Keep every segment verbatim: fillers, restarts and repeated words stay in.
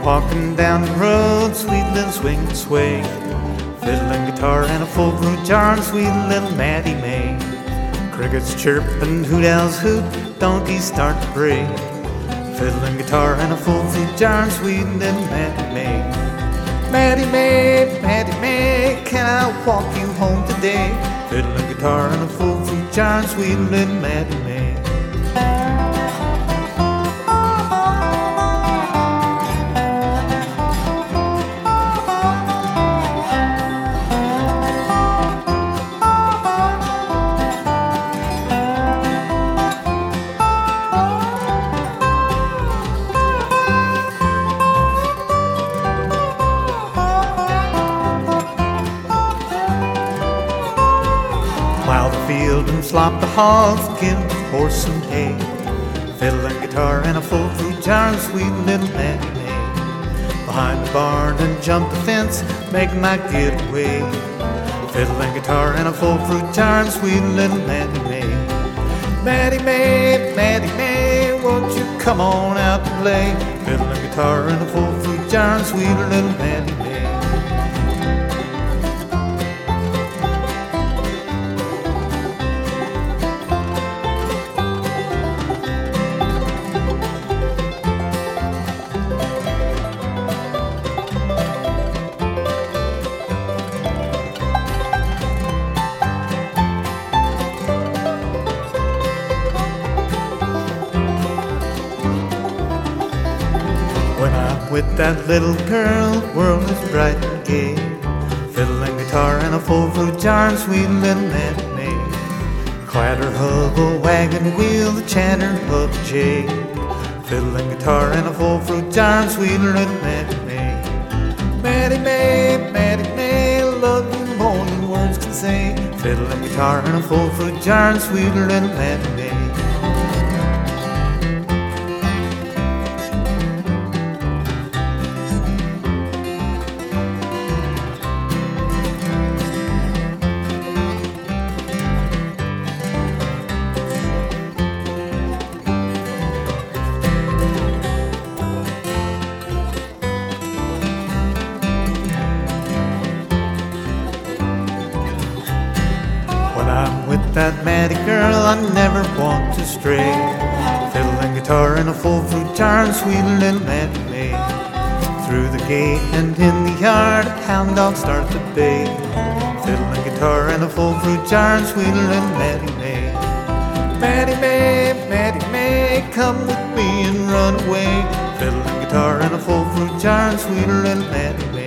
Walking down the road, sweet little swing and sway. Fiddle and guitar and a full fruit jar and sweet little Maddie May. Crickets chirp and hoot owls hoot, donkeys start to bray. Fiddle and guitar and a full fruit jar and sweet little Maddie May. Maddie May, Maddie May, can I walk you home today? Fiddle and guitar and a full fruit jar and sweet little Maddie May. Plow the field and slop the hogs, give the horse some hay. Fiddle and guitar and a full fruit jar and sweet little Maddie May. Behind the barn and jump the fence, make my getaway. Fiddle and guitar and a full fruit jar and sweet little Maddie May. Maddie May, Maddie May, won't you come on out to play? Fiddle and guitar and a full fruit jar and sweet little Maddie May. When I'm with that little girl, the world is bright and gay. Fiddle and guitar and a full fruit jar and sweet little Maddie May. Clatter of a wagon wheel, the chatter of a jay. Fiddle and guitar and a full fruit jar and sweet little Maddie May. Maddie May, Maddie May, love you more than words can say. Fiddle and guitar and a full fruit jar and sweet little Maddie May. When I'm with that Maddie girl, I never want to stray. Fiddle and guitar and a full fruit jar and sweet little Maddie May. Through the gate and in the yard, hound dogs start to bay. Fiddle and guitar and a full fruit jar and sweet little Maddie May. Maddie May, Maddie May, come with me and run away. Fiddle and guitar and a full fruit jar and sweet little Maddie May.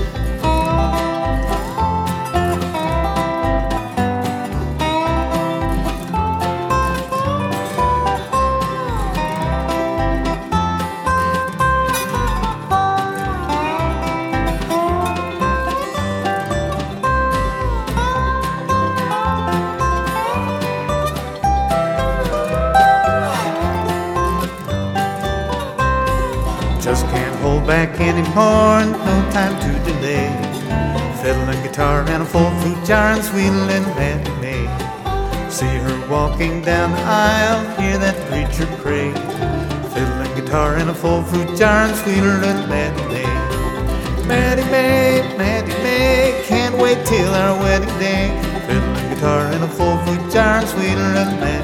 Just can't hold back anymore, no time to delay. Fiddle and guitar and a full fruit jar and sweet little Maddie May. See her walking down the aisle, hear that preacher pray. Fiddle and guitar and a full fruit jar and sweet little Maddie May. Maddie May, Maddie May, can't wait till our wedding day. Fiddle and guitar and a full fruit jar and sweet little Maddie May.